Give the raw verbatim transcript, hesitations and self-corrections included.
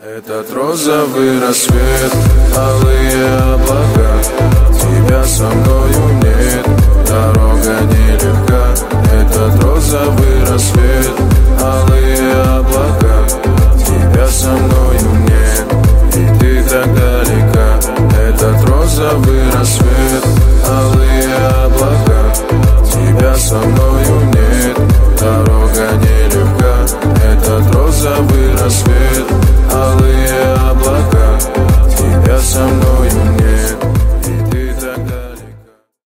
Этот розовый рассвет, алые облака, тебя со мною нет, дорога нелегка. Этот розовый рассвет, алые облака, тебя со мною нет, и ты так далека. Этот розовый рассвет, алые облака, тебя со мною нет, дорога нелегка. Этот розовый рассвет.